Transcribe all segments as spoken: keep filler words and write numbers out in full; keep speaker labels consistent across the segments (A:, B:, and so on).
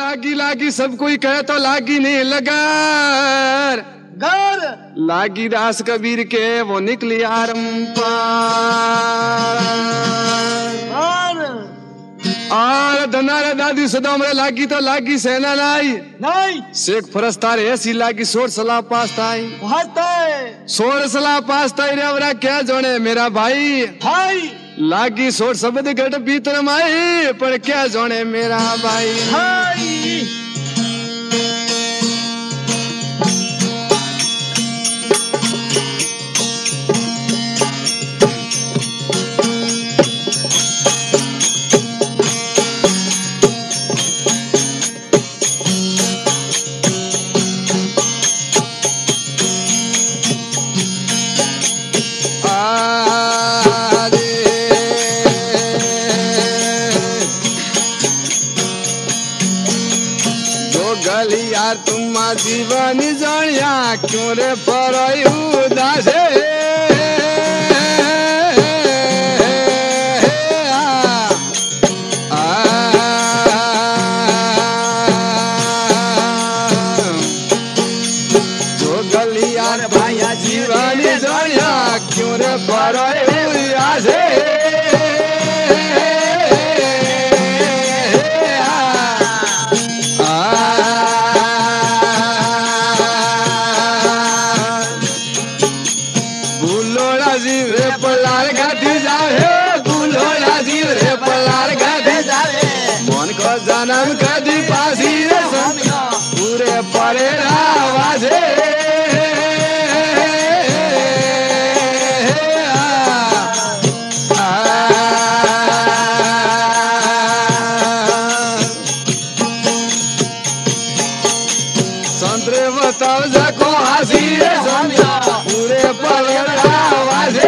A: लागी लागी सब कोई कहे तो लागी नहीं लगा
B: घर
A: लागी दास कबीर के वो निकली आरंपार और धनारे दादी सदा मरे लागी तो लागी सेना नाई
B: नहीं
A: शेख फरस्तार ऐसी लागी सोर सलाह पास ताई सोर सलाह पास ताई रे क्या जोने मेरा भाई
B: भाई
A: लागी सोर शब्द घट भीतर माई पर क्या जोने मेरा भाई
B: भाई
A: यार तुम जीवन जानिया क्यों रे पर उदासे जो गली यार भाइया जीवन जानिया क्यों रे पर उदासे जन्म कदी पासी रे पूरे परे आवाजे संतरे बताओ जाको हसी रे पूरे परे आवाजे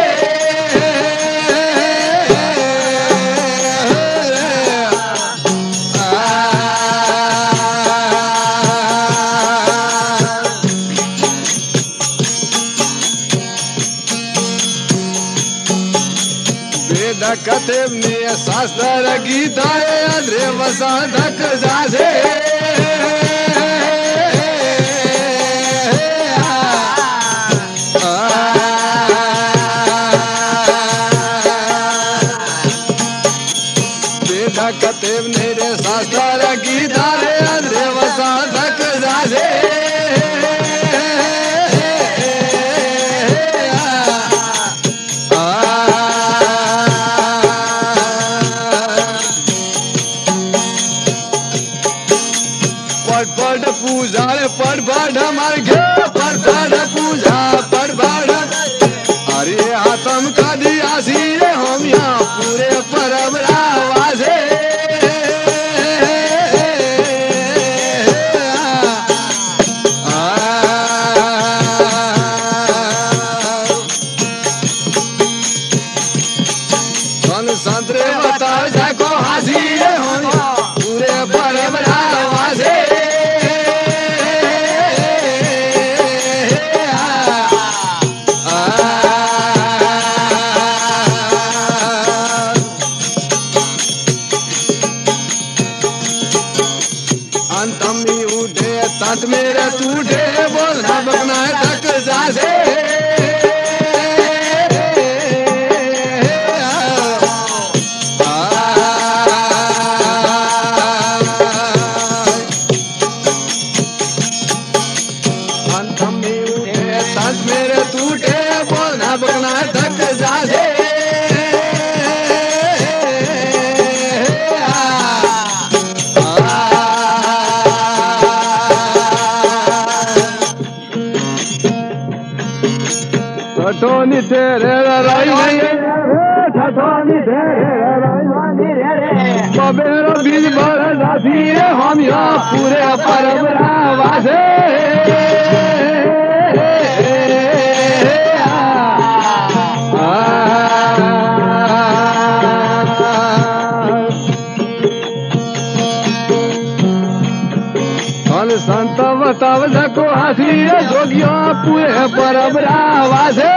A: कथे में शास्त्र गीता अंध्रे वसाधक जासे वेदा कथे मेरे शास्त्र गीता अंध्रे वसाधक जासे पढ़ पूजा पढ़ पढ़ मार गे पढ़ पढ़ पूजा पढ़ पढ़ अरे आत्म का दिया सी रे हम यहाँ पूरे परब आवाजे संतरे बताओ जाको हासी रे हम पूरे परब आवाजे तट मेरे टूटे बोल बकना तक जासे तट मेरे टूटे बोल बकना तक जासे ठठोनी तेरे राई नहीं ठठोनी तेरे राई नहीं बबेरो बीज भर जाती है हम यहाँ पूरे परब आवाजे संत बताव को हसी जोगियों पूरे परब आवाजे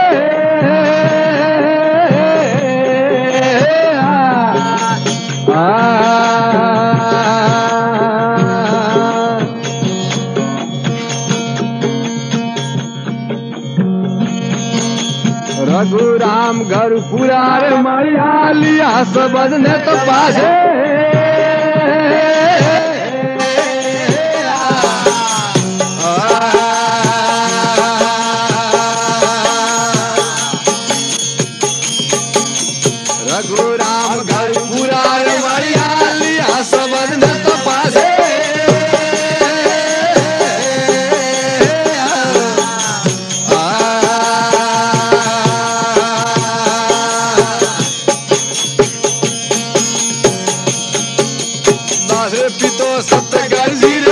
A: आ रघुराम घर पुरार मरिया लिया सबद ने तो पासे रघुराम घर पुरार मरिया लिया सबद ने तो पासे पितो सत गर्जी